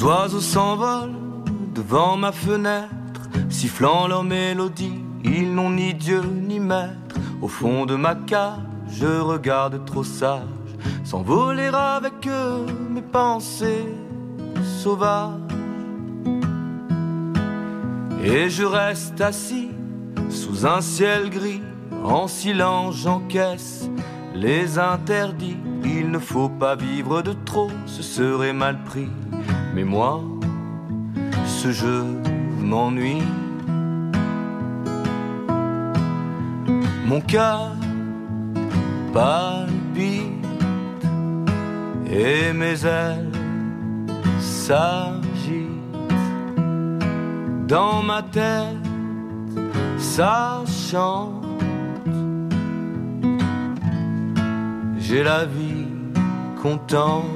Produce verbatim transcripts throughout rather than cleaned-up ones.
oiseaux s'envolent devant ma fenêtre, sifflant leur mélodie, ils n'ont ni Dieu ni maître. Au fond de ma cage, je regarde trop sage s'envoler avec eux mes pensées sauvages. Et je reste assis sous un ciel gris, en silence j'encaisse les interdits. Il ne faut pas vivre de trop, ce serait mal pris. Mais moi, ce jeu m'ennuie. Mon cœur palpite et mes ailes s'agitent. Dans ma tête, ça chante. J'ai la vie contente.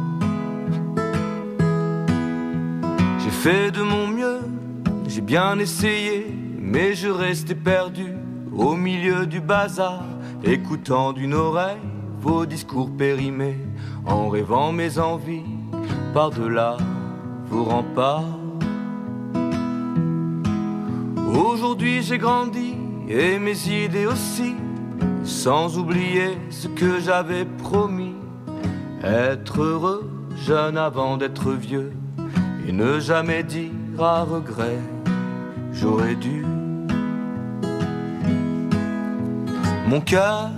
J'ai fait de mon mieux, j'ai bien essayé, mais je restais perdu au milieu du bazar, écoutant d'une oreille vos discours périmés, en rêvant mes envies par-delà vos remparts. Aujourd'hui j'ai grandi et mes idées aussi, sans oublier ce que j'avais promis, être heureux jeune avant d'être vieux, et ne jamais dire à regret j'aurais dû. Mon cœur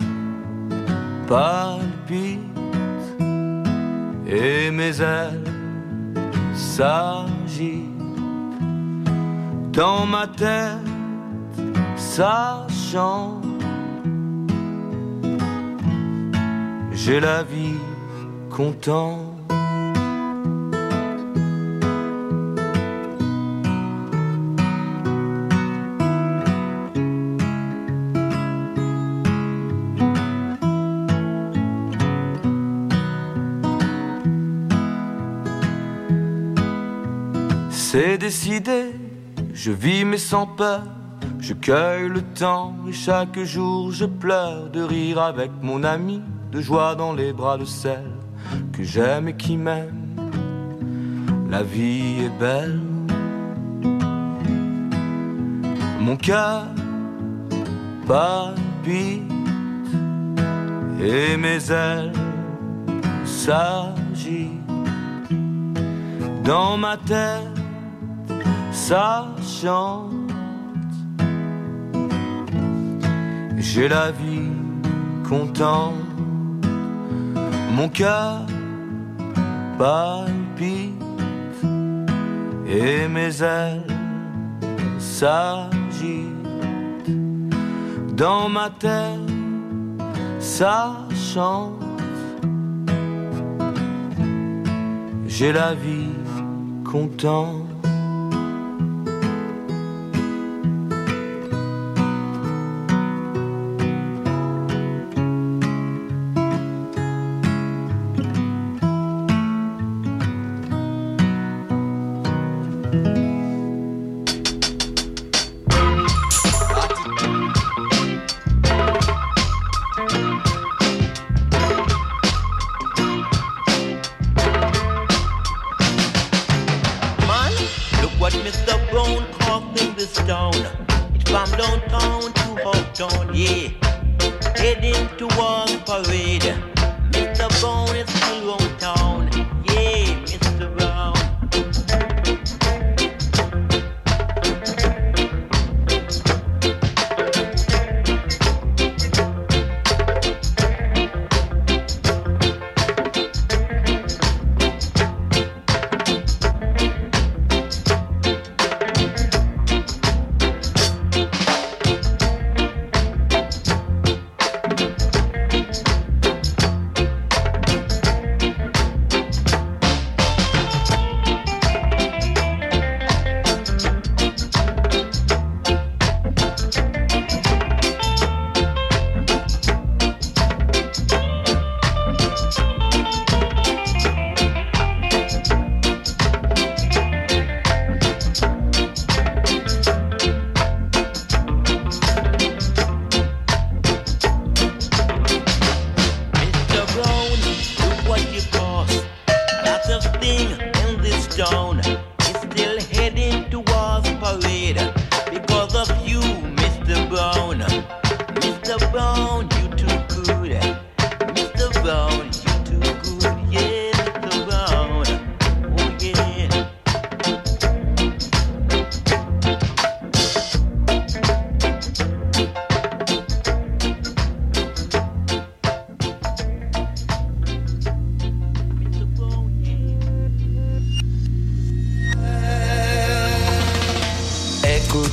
palpite et mes ailes s'agitent. Dans ma tête, ça chante. J'ai la vie contente. C'est décidé, je vis mais sans peur, je cueille le temps et chaque jour je pleure de rire avec mon ami, de joie dans les bras de celle que j'aime et qui m'aime. La vie est belle. Mon cœur palpite et mes ailes s'agitent. Dans ma tête, ça chante. J'ai la vie contente. Mon cœur palpite et mes ailes s'agitent. Dans ma tête, ça chante. J'ai la vie contente.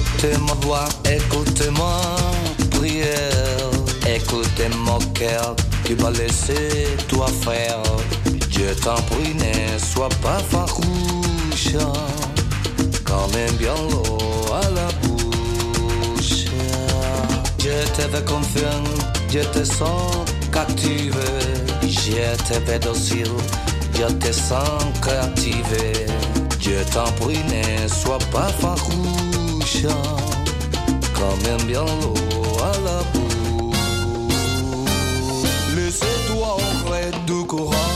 Écoutez ma voix, écoutez ma prière, écoutez mon cœur, tu vas laisser toi faire. Je t'en prie, ne sois pas farouche, quand même bien l'eau à la bouche. Je te veux confiant, je te sens captivé, je te veux docile, je te sens créative. Je t'en prie, ne sois pas farouche, quand même bien l'eau à la bouche. Laissez-toi au gré du courant,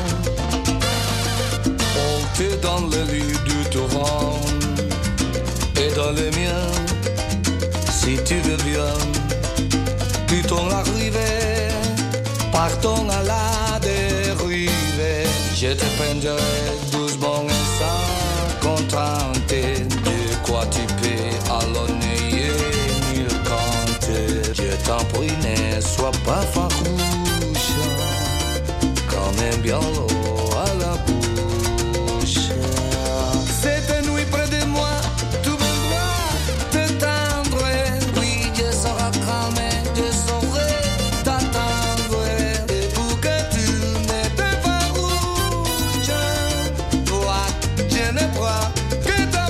monter dans le lit du torrent, et dans les miens, si tu veux bien, plutôt l'arrivée, partons à la dérive. Je te prendrai doucement et sans contenter, de quoi tu peux allonner mille comptes. Je t'en prie, ne sois pas farouche, quand même bien l'eau à la bouche. Cette nuit près de moi, tu viendras te tendre. Oui, je serai calme, je saurai t'attendre. Et pour que tu ne te farouches, toi, je ne crois que ta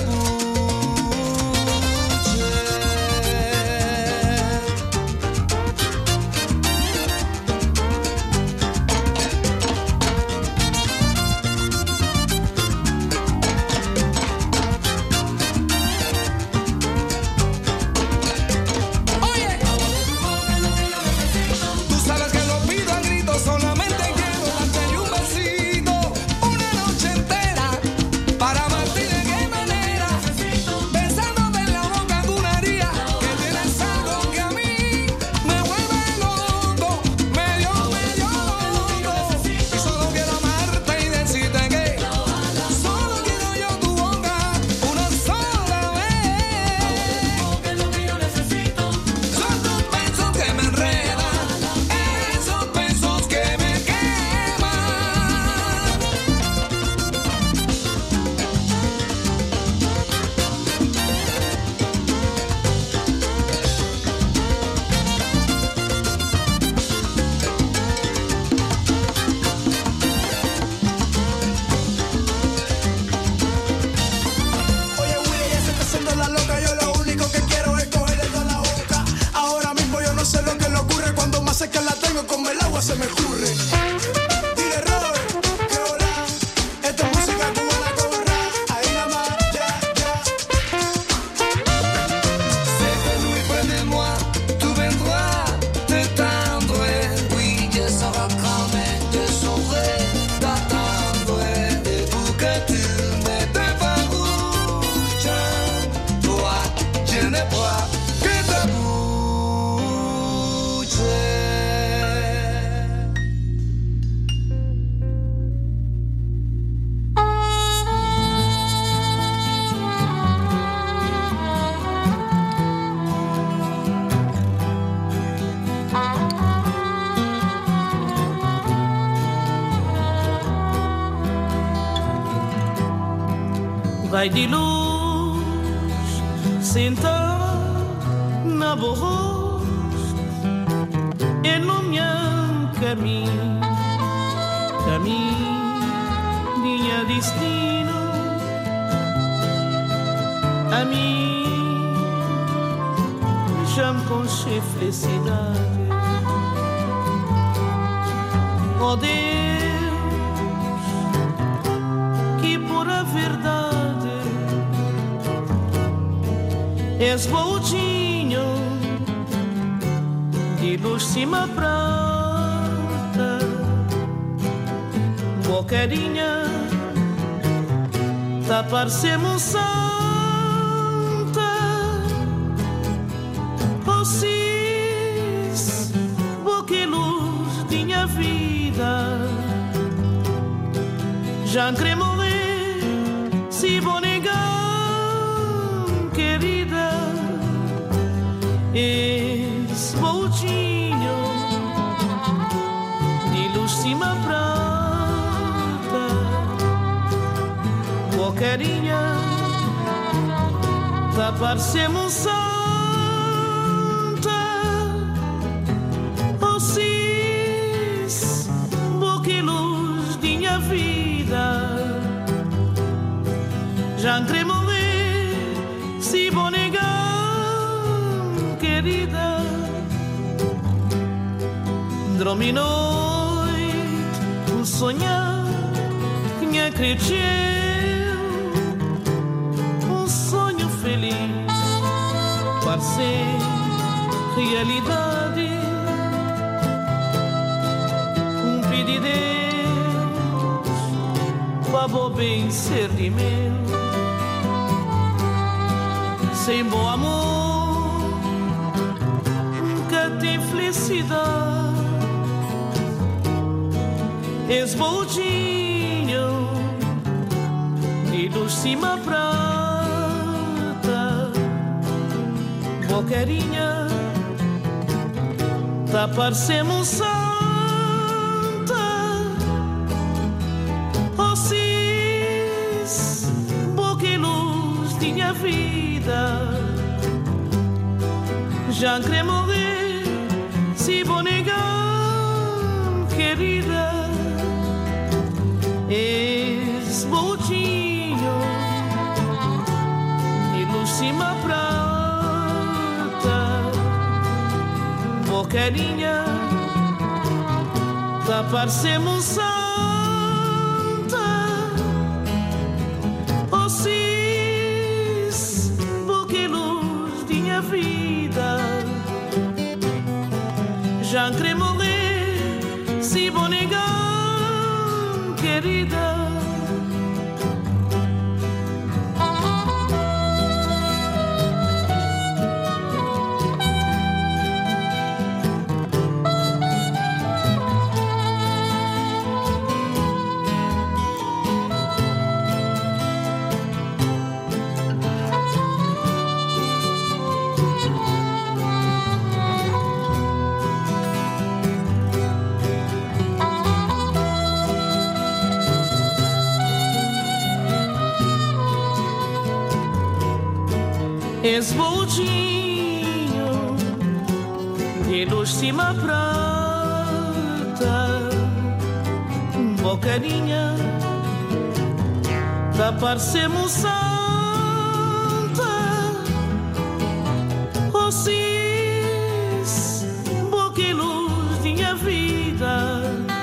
Vai de luz, senta na voz, e no meu caminho, caminho, minha destino, a mim, já me conche felicidade. Oh Deus, que por a verdade és voltinho de luz cima prata, bocarinha tá parecendo santa. Oh sis, boca luz tinha vida, já não quero morrer se vou negar. Querida, esse voltinho de luz cima prata, boa carinha tá parecendo santa. Oh, sis, boca e luz de minha vida. Já entrei morrer, se vou negar, querida. Dormi noite, um sonhar que me acreditou. Um sonho feliz, parecer realidade. Um pedido de Deus, para bom bem ser de meu. Sem bom amor, nunca tem felicidade. Esse boldinho de luz cima prata, bocarinha, tá parecendo santa. Oh, sis, boca e luz de minha vida. Já quero morrer, se vou negar, querida. Esse boldinho de luz cima prata, bocarinha, tá parecendo santa. Oh, sis, boca e luz de minha vida. Já quero morrer, se vou negar, querida. Esse boldinho de luz cima prata, bocarinha, tá parecendo santa. Oh, sis, boca e luz de minha vida.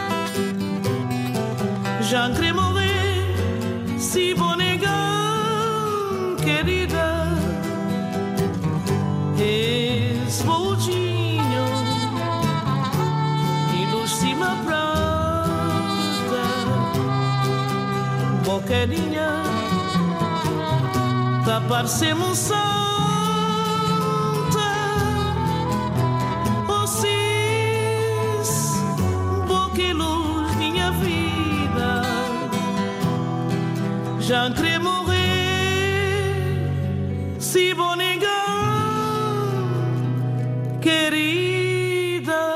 Já quero morrer, se vou negar, querida. Esse boldinho de luz cima prata, bocarinha, tá parecendo santa. Oh, sis, boca e luz de minha vida. Já quero morrer, se vou negar, querida.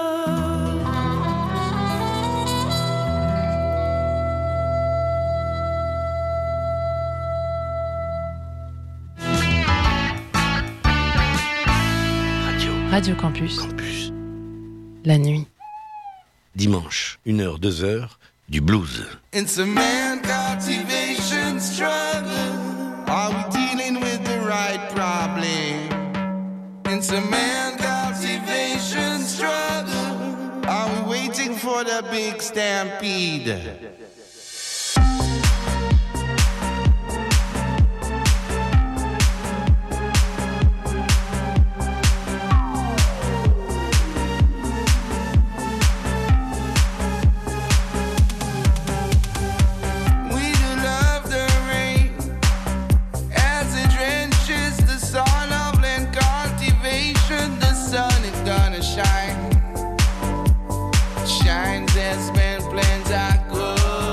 Radio. Radio Campus. Campus. La nuit. Dimanche, une heure, deux heures, du blues. It's a man cultivation struggle. Are we dealing with the right problem? It's a man cultivation struggle. Are we waiting for the big stampede? Shines as men plans are good.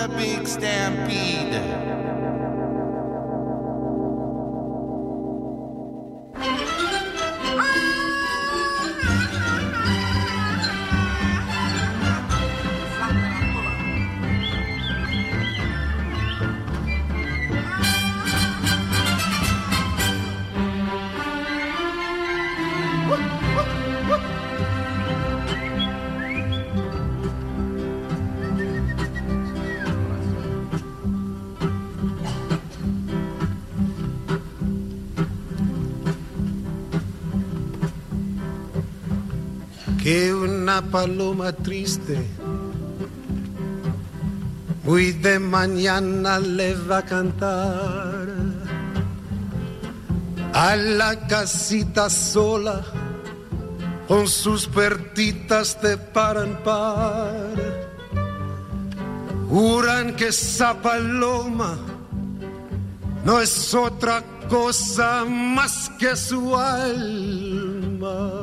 big stampede. Que una paloma triste muy de mañana le va a cantar a la casita sola con sus pertitas de par en par. Juran que esa paloma no es otra cosa más que su alma,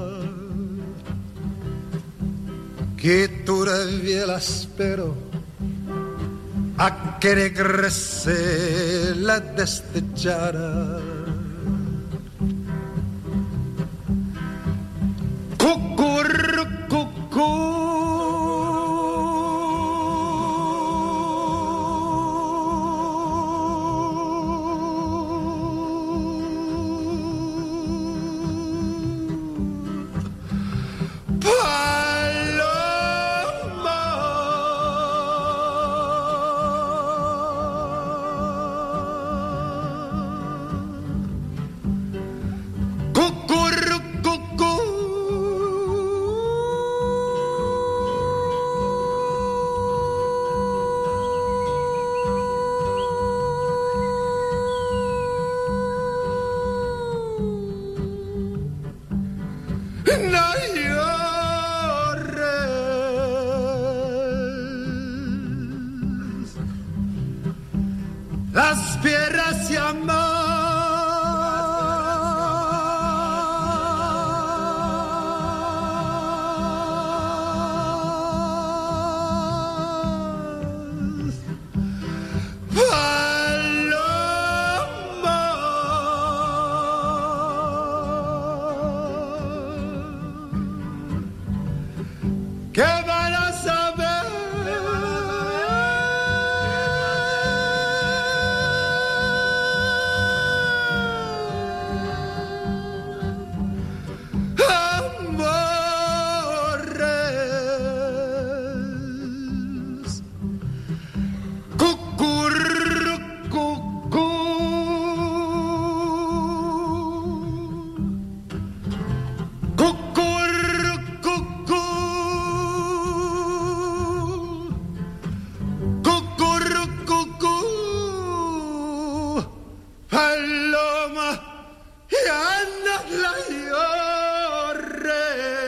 que todavía la espero a que regrese la destechada. Cucurrucucú. Las piedras se aman. ¿Qué van a saber? Amores. Cucurrucucú. Cucurrucucú. Cucurrucucú, paloma, ya no la llore.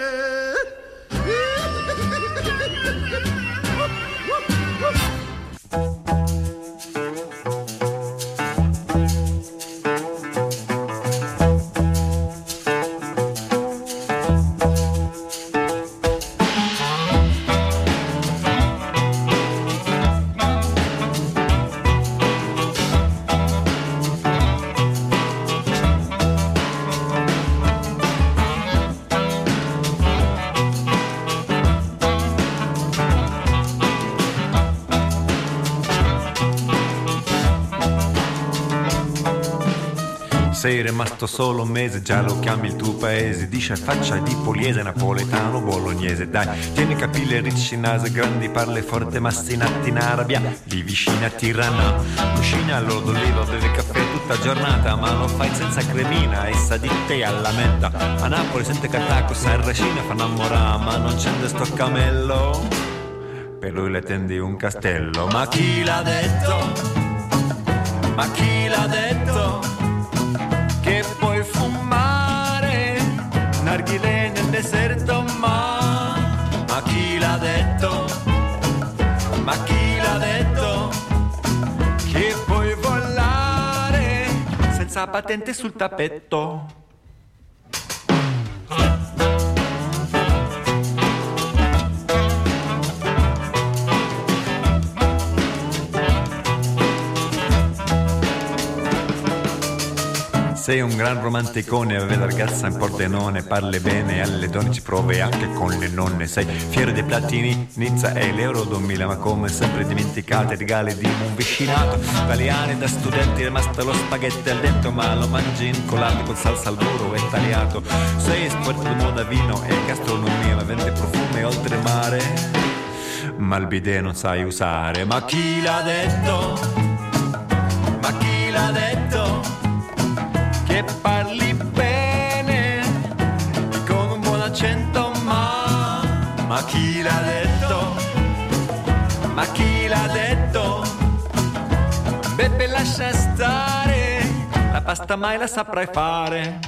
Sei rimasto solo un mese, già lo chiami il tuo paese. Dice faccia di poliese, napoletano, bolognese. Dai, tieni capelli ricci, naso grandi, parli forte, mastinati in Arabia, lì vicino a Tirana. Cucina all'olio d'oliva, bevi caffè tutta giornata, ma lo fai senza cremina, e sa di te alla menta. A Napoli sente catacco, sa il racino, fa innamorare, ma non c'è sto camello. Per lui le tendi un castello. Ma chi l'ha detto? Ma chi l'ha detto? Che puoi fumare narghilè nel deserto, ma ma chi l'ha detto? Ma chi l'ha detto? Che puoi volare senza patente sul tappeto. Sei un gran romanticone, avevi la ragazza in Pordenone, parli bene alle donne, ci provi anche con le nonne. Sei fiero dei platini, Nizza e l'Euro duemila, ma come sempre dimenticate i regali di un vicinato. Italiani da studenti, rimasto lo spaghetti al dentro, ma lo mangi incolato con salsa al burro e tagliato. Sei esperto di moda, vino e gastronomia, ma vende profumi oltre mare, ma il bidet non sai usare. Ma chi l'ha detto? Ma chi l'ha detto? Che parli bene con un buon accento, ma ma chi l'ha detto? Ma chi l'ha detto? Beppe, lascia stare, la pasta mai la saprai fare.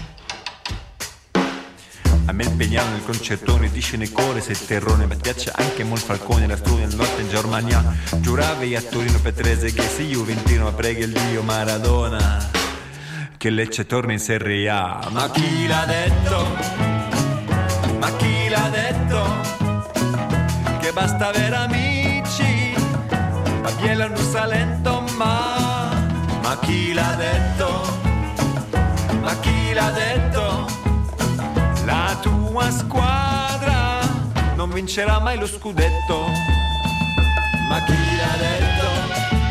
A me il Pegnano nel concertone dice nei cuore sei terrone, ma piace anche molto Falcone, la strada nel nord in Germania. Giuravi a Torino Petrese che sei juventino, ma preghi il Dio Maradona che Lecce torna in Serie A. Ma chi l'ha detto? Ma chi l'ha detto? Che basta avere amici, a Biella un Salento, ma ma chi l'ha detto? Ma chi l'ha detto? La tua squadra non vincerà mai lo scudetto. Ma chi l'ha detto?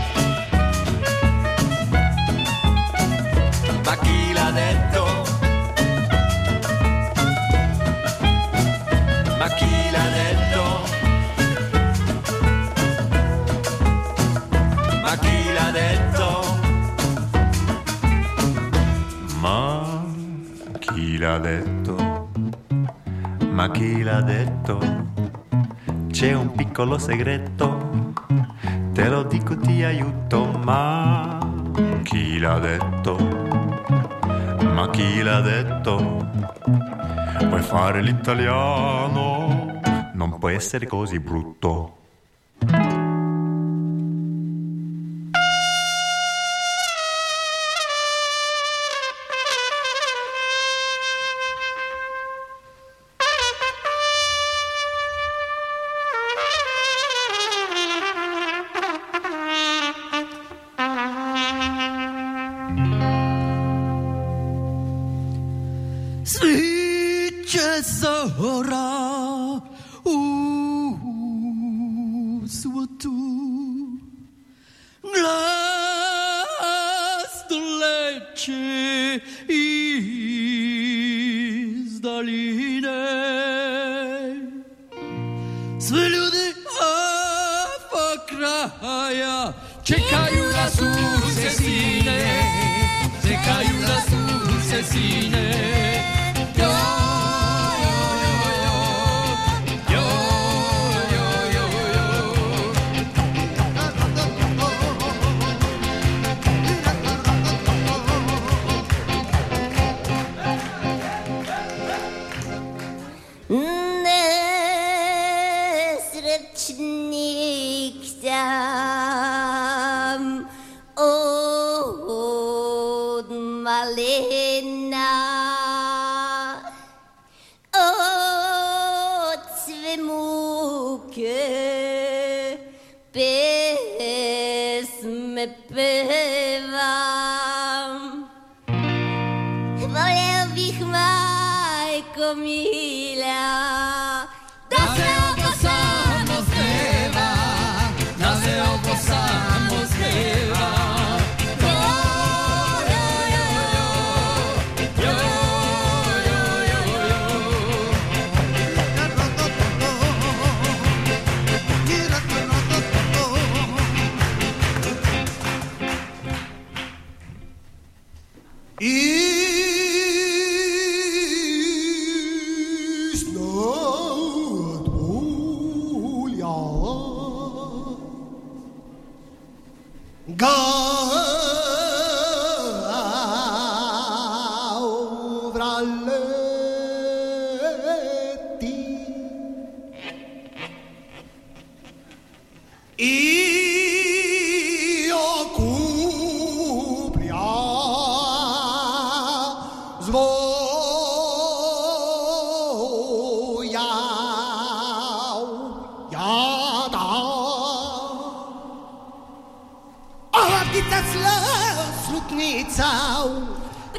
Ma chi l'ha detto? Ma chi l'ha detto? Ma chi l'ha detto? Ma chi l'ha detto? Ma chi l'ha detto? C'è un piccolo segreto, te lo dico, ti aiuto. Ma chi l'ha detto? Ma chi l'ha detto? Vuoi fare l'italiano? Non può essere così brutto.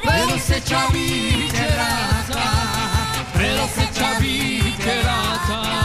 Prelo se čavi kerata, prelo se čavi kerata.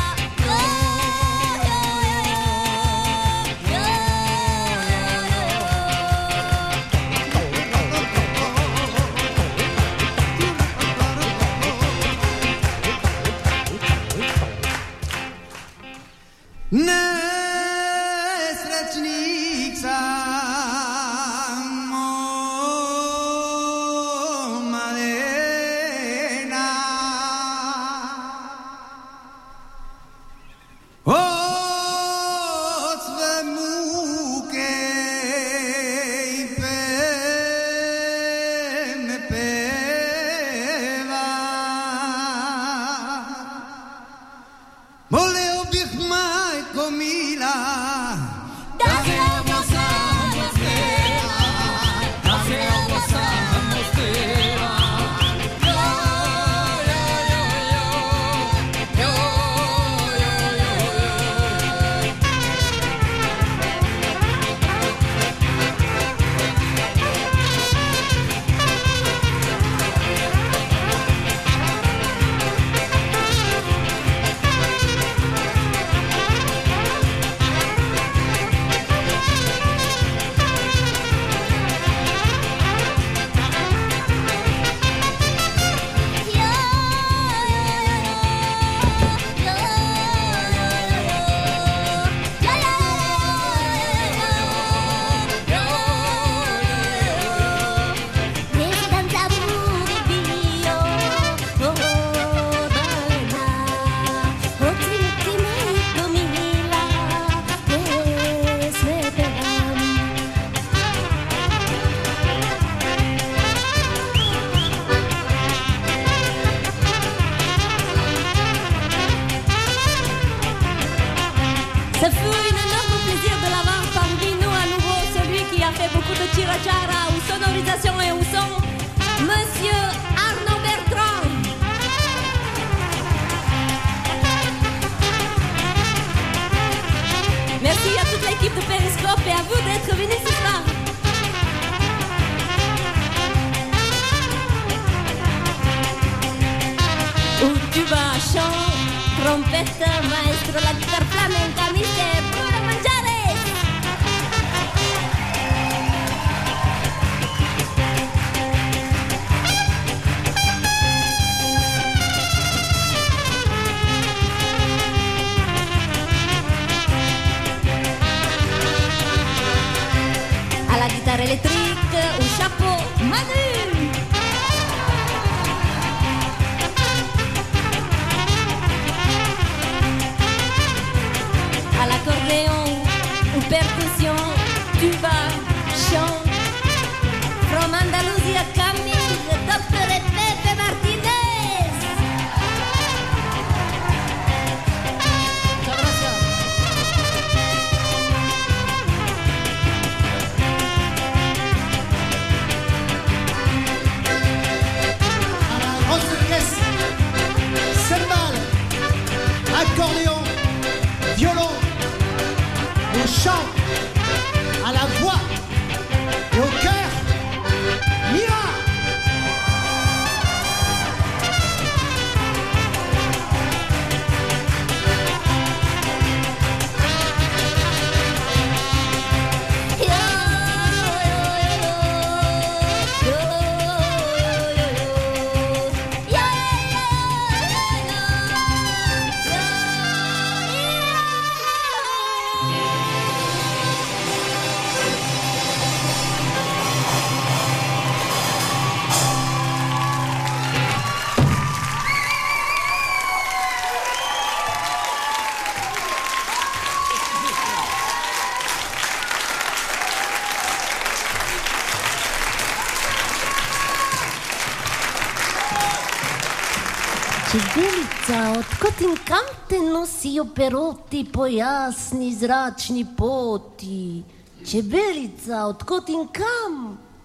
Čebelica, odkot in kam te nosijo peroti po jasni zračni poti? Čebelica, odkot in kam?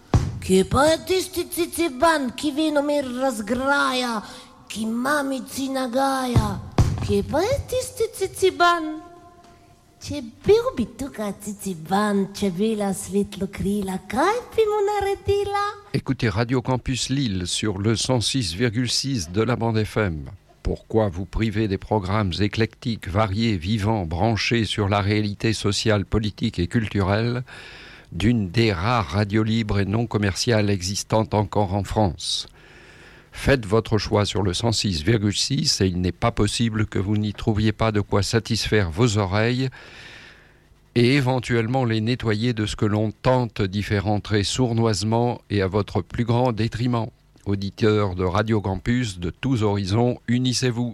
Kje pa je tisti ciciban, ki venomer razgraja, ki mamici nagaja? Kje pa je tisti ciciban? Ce biu bituca titiban, ce vila svitlo krila, kaipi munaredila. Écoutez Radio Campus Lille sur le cent six virgule six de la bande F M. Pourquoi vous priver des programmes éclectiques, variés, vivants, branchés sur la réalité sociale, politique et culturelle d'une des rares radios libres et non commerciales existantes encore en France? Faites votre choix sur le cent six virgule six et il n'est pas possible que vous n'y trouviez pas de quoi satisfaire vos oreilles et éventuellement les nettoyer de ce que l'on tente d'y faire entrer sournoisement et à votre plus grand détriment. Auditeurs de Radio Campus de tous horizons, unissez-vous.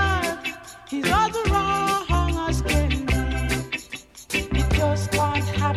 What happened?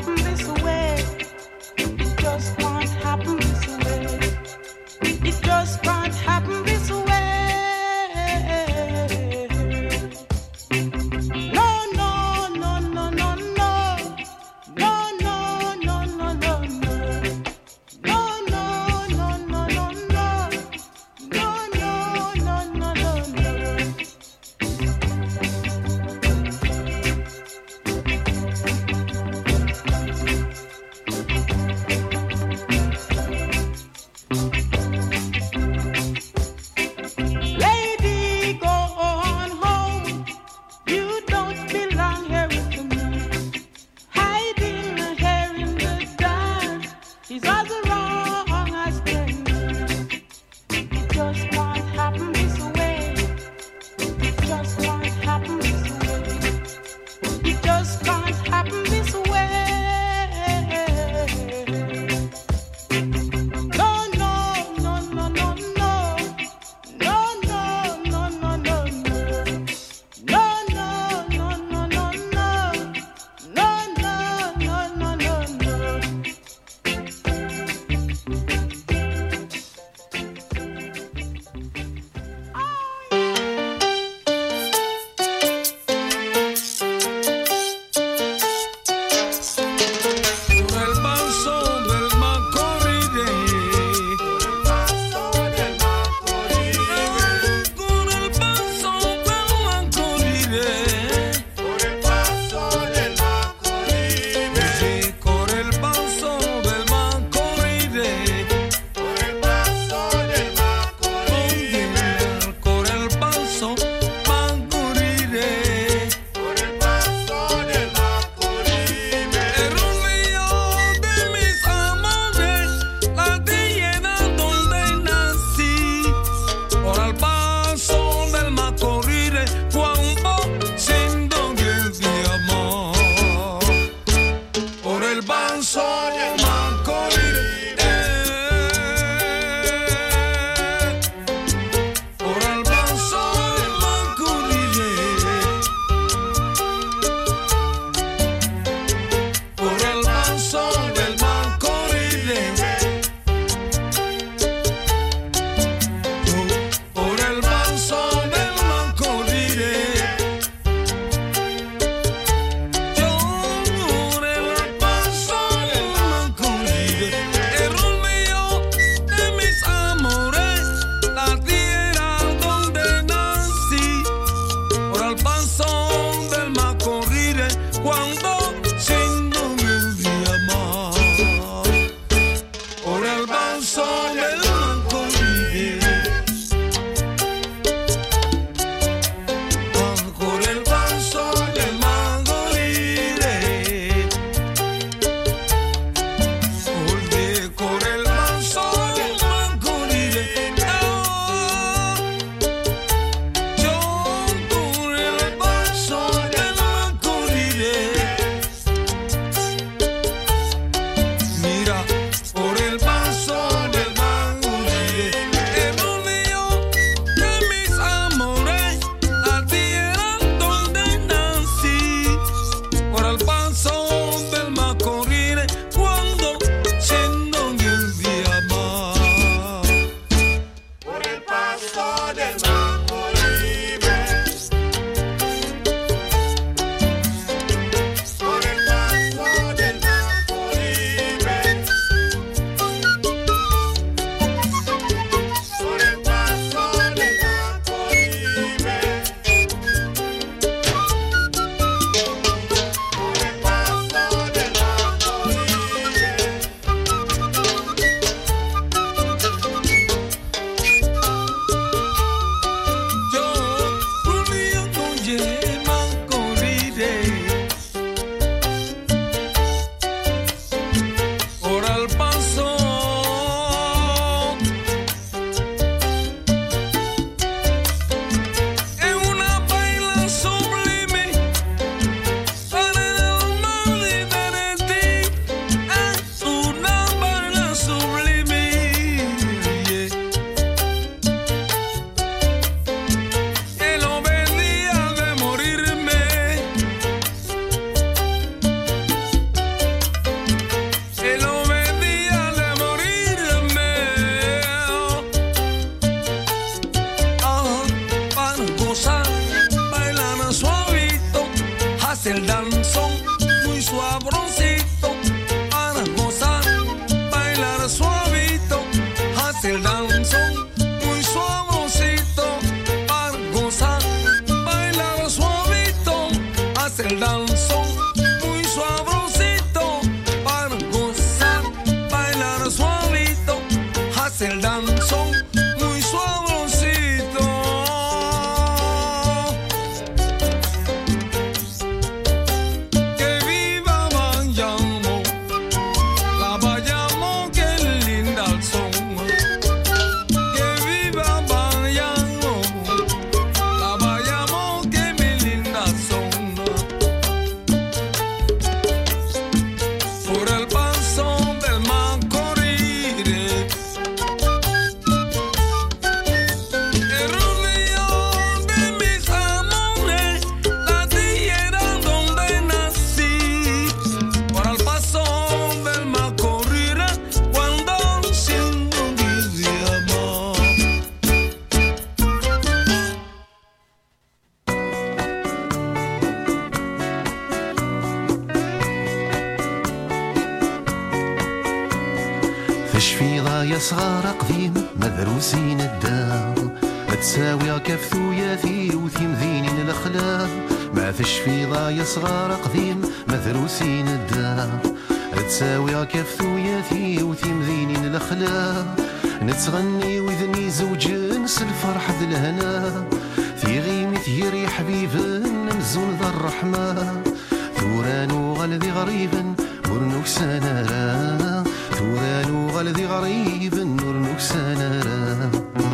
الشفيضة يا صغار قديم مدروسين الدار تساوي كفثو ياثي وثيم ذينين الأخلاق ما في الشفيضة يا صغار قديم مدروسين الدار تساوي كفثو ياثي وثيم ذينين الأخلاق نتغني وذني زوج نس الفرح ذي الهنا في غيمة يري حبيب نمزون ذا الرحمة ثوران غلذي غريبا ورنوك سنارا ثوران غلذي غريبا ورنوك سنارا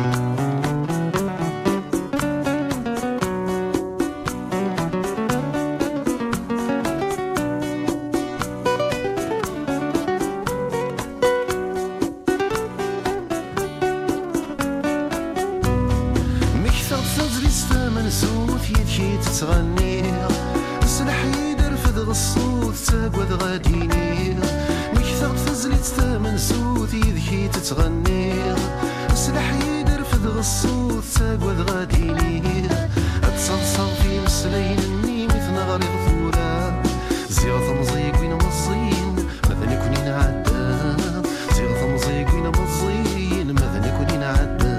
تغني سلح يدرفد غصوت تاقوذ غاديني مكثر تفزلي تثامن سوت يذكي تتغني سلح يدرفد غصوت تاقوذ غاديني اتصلصل في مسلين اني مثل غريض ثورا زيغة مزيق وين مزين مثل كونين عدا زيغة مزيق وين مزين مثل كونين عدا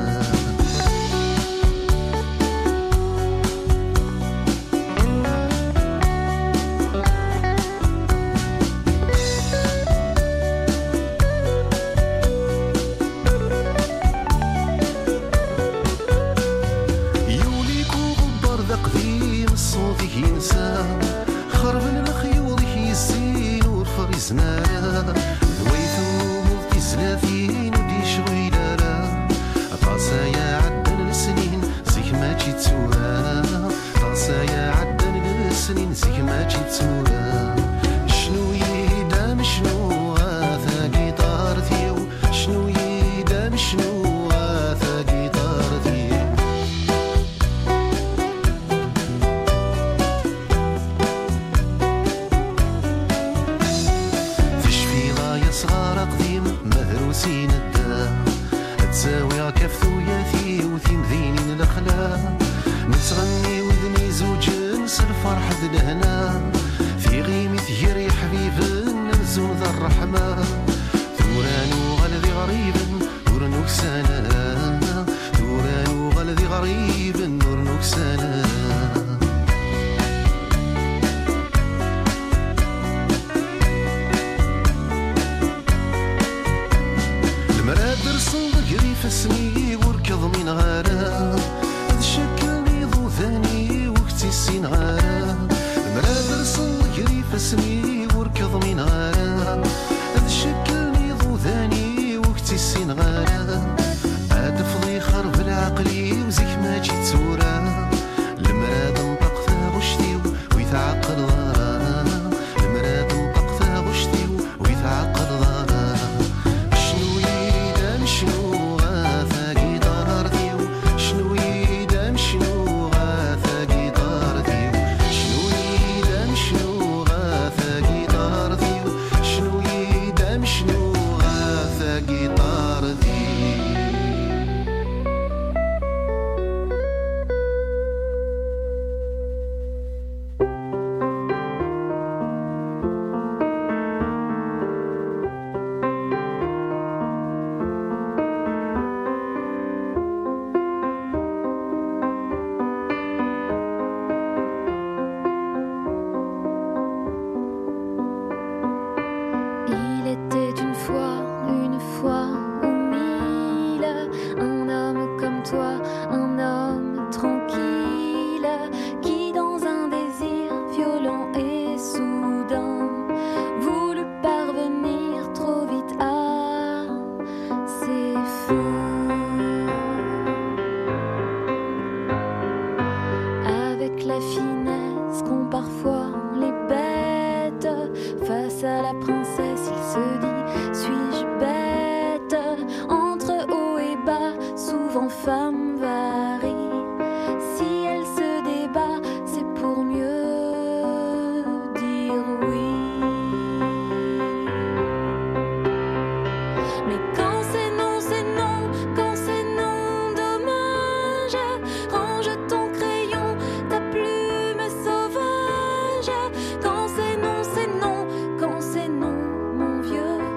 زنارا ذويثو ملتي سلاثين ودي شويلارا طاسايا عدن السنين زيك ما جيت سورا طاسايا عدن السنين زيك ما جيت سورا شنو يدام شنو غاثا قيطار ثيو شنو يدام شنو غاثا قيطار ثيو صغار قديم مهروسين الدار تساوي كفثو ياثي وثيم ذينين الأخلاق نتغني وذني زوج نس الفرح ذي الهنا في غيمة يري حبيب نمزون ذا الرحمة ثوران وغلذي غريب ورنوك سنة ثوران وغلذي غريب ورنوك سنة فسني وركض من غارة تشكلني ضو ثاني وقتي السين غارة مراد رسل قري فسني وركض من غارة تشكلني ضو ثاني وقتي السين غارة أدفضي خرب العقلي وزيك ما جيت سورة المراد انطق ثاغشتي ويتعقل ضارة المراد انطق ثاغشتي ويتعقل ضارة شنو يدام شنو Quand c'est non, c'est non, mon vieux.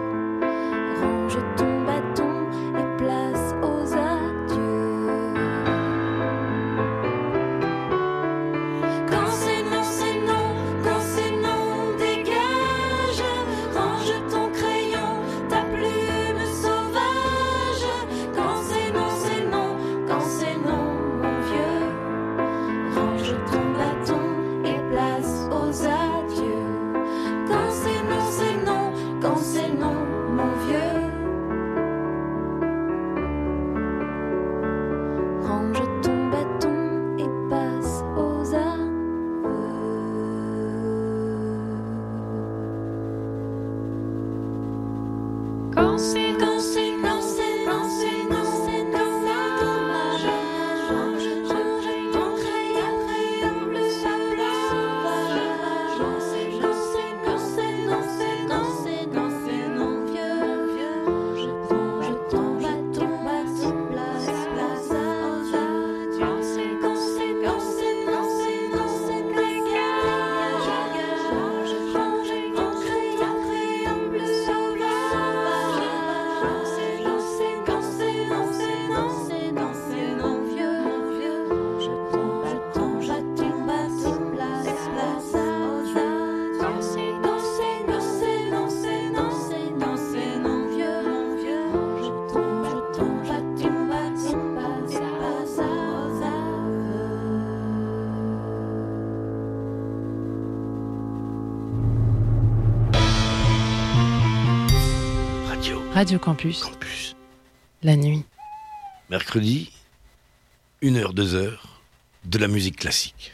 Radio Campus. Campus. La nuit. Mercredi, une heure, deux heures, de la musique classique.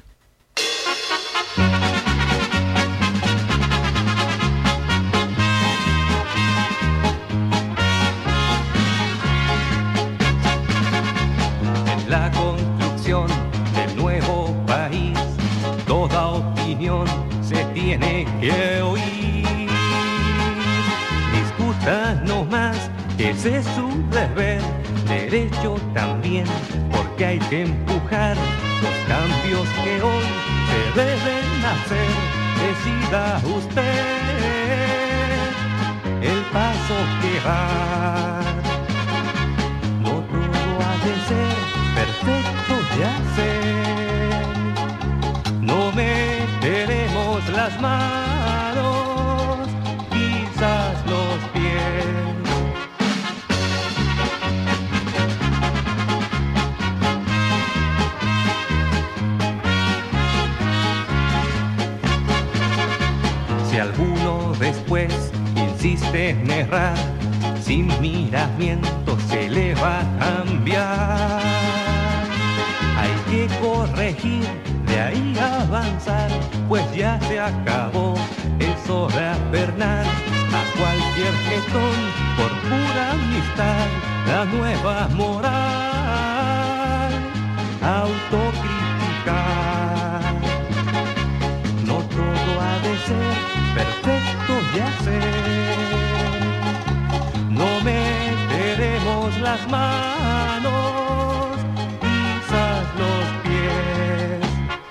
En la construcción del nuevo país, toda opinión se tiene que oír. Discutan no más, que ese es su deber, derecho también, porque hay que empujar los cambios que hoy se deben hacer. Decida usted el paso que va. No todo ha de ser perfecto ya sé. No meteremos las manos, quizás los pies. Si alguno después insiste en errar, sin miramiento se le va a cambiar. Hay que corregir, de ahí avanzar, pues ya se acabó el sofrapernar. A cualquier getón, por pura amistad, la nueva moral, autocriticar. No todo ha de ser perfecto ya sé. No meteremos las manos, quizás los pies.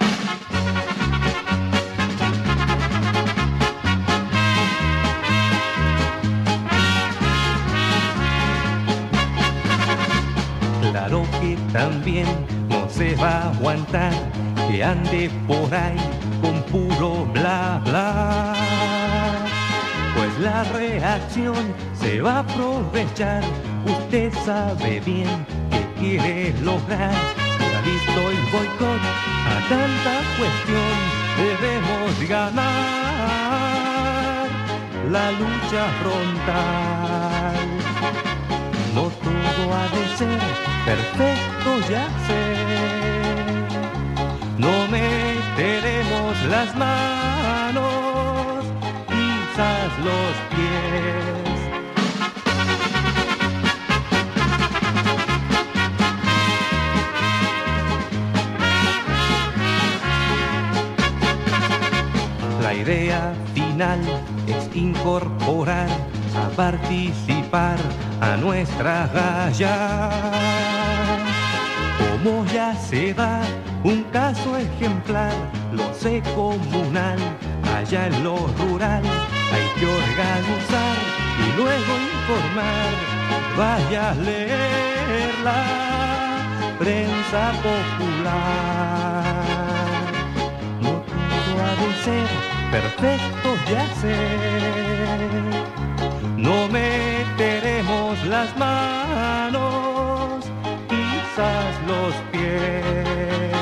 Claro que también no se va a aguantar que ande por ahí con puro bla bla, pues la reacción se va a aprovechar. Usted sabe bien que quiere lograr. Ya visto el boicot a tanta cuestión, debemos ganar la lucha frontal. No todo ha de ser perfecto ya sé. No meteremos las manos, quizás los pies. La idea final es incorporar, a participar a nuestra galla. Como ya se da un caso ejemplar, lo sé comunal, allá en lo rural, hay que organizar y luego informar. Vaya a leer la prensa popular. No todo ha de ser perfecto ya sé. No meteremos las manos, quizás los pies.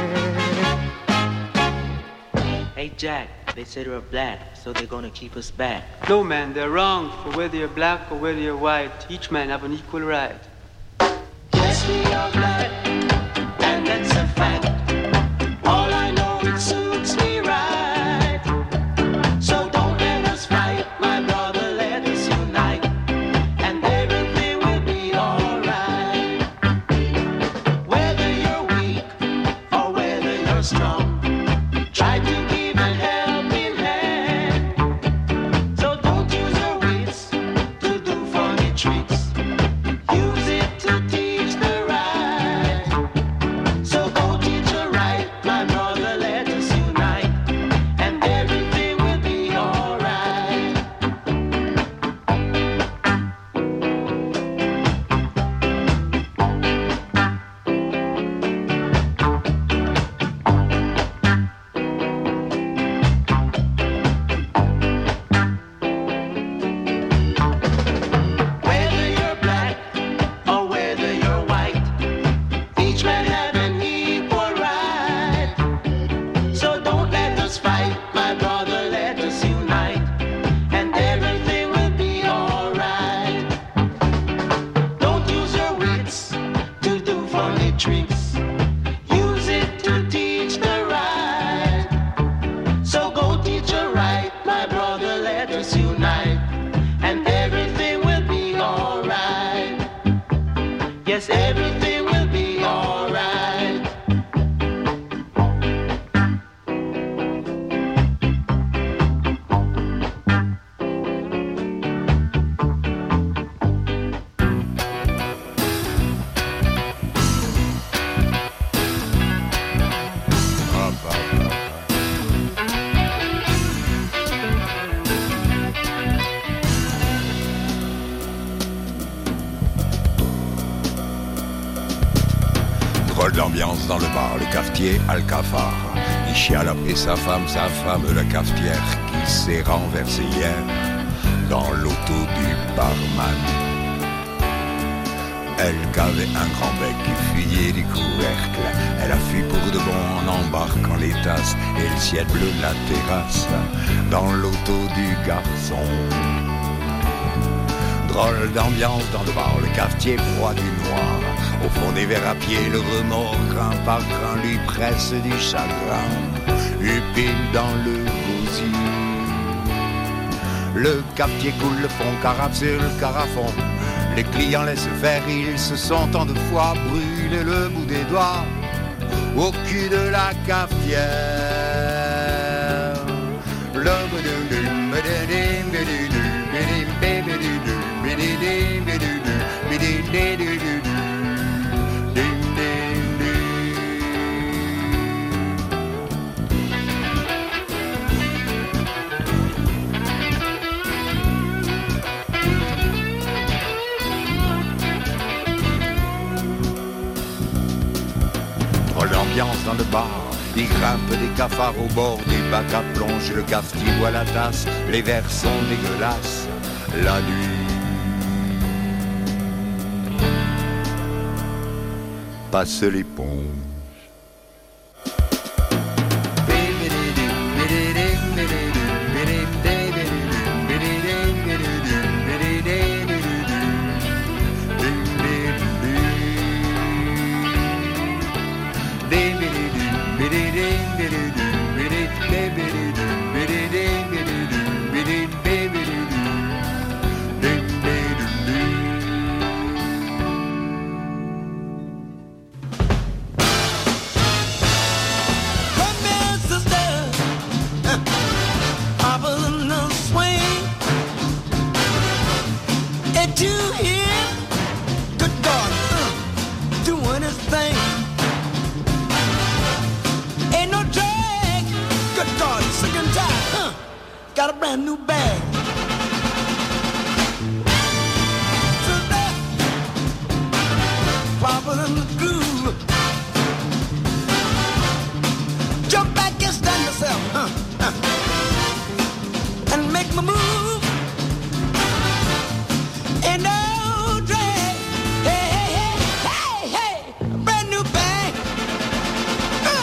Hey Jack, they said we're black, so they're gonna keep us back. No man, they're wrong. For whether you're black or whether you're white, each man have an equal right. Yes, we are black, and that's a fact. All I know, it suits me right. So don't let us fight, my brother, let us unite, and everything will be alright. Whether you're weak or whether you're strong, try to give a helping hand. So don't use your wits to do funny tricks. Use it to teach the right. Yes, everything will be alright. Drôle d'ambiance dans le bar, le cafetier a le cafard. Il chiale après sa femme, sa femme, la cafetière qui s'est renversée hier dans l'auto du barman. Elle qu'avait un grand bec qui fuyait des couvercles. Elle a fui pour de bon en embarquant les tasses et le ciel bleu de la terrasse dans l'auto du garçon. Drôle d'ambiance dans le bar, le cafetier froid du noir. Au fond des verres à pied, le remords grain par grain lui presse du chagrin. Upile dans le gosier. Le cafetier coule le fond, carafe sur le carafon. Les clients laissent faire, ils se sont tant de fois brûlés le bout des doigts au cul de la cafetière. Le l'ambiance dans le bar, il grimpe des cafards au bord du bac à plonge. Le cafetier boit la tasse, les verres sont dégueulasses. La nuit passe l'éponge. Got a brand new bag. So that poppin' in the groove. Jump back and stand yourself, huh, huh. And make my move. And no drag. Hey, hey, hey, hey, hey. Brand new bag. Uh.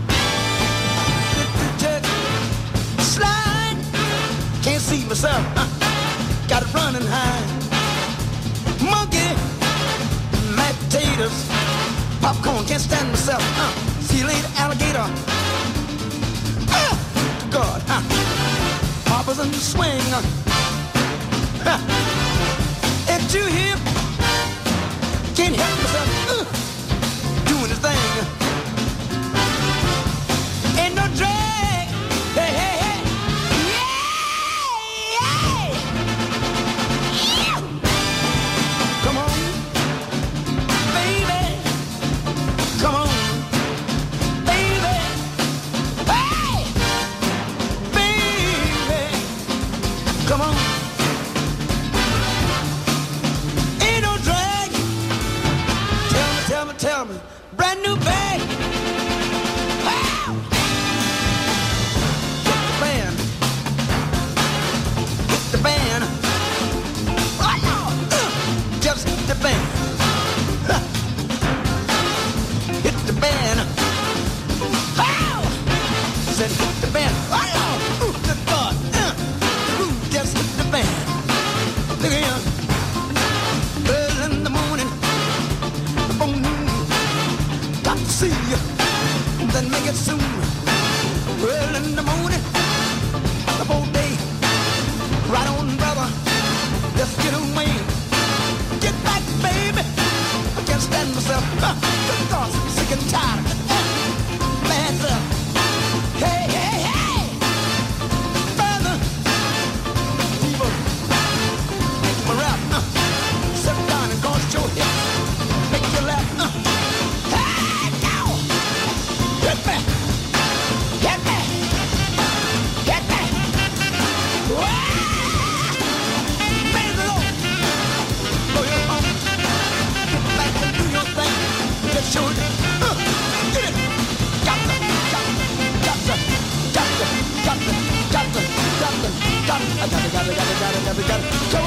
Slide. Can't see myself, uh, got it running high. Monkey, mashed potatoes, popcorn, can't stand myself. Uh, see you later, alligator. Uh, God, uh, poppers in the swing. Uh, uh, it's too hip, can't help myself. Uh, doing the thing. Ain't no drag. Hey, hey, hey. Come never got to go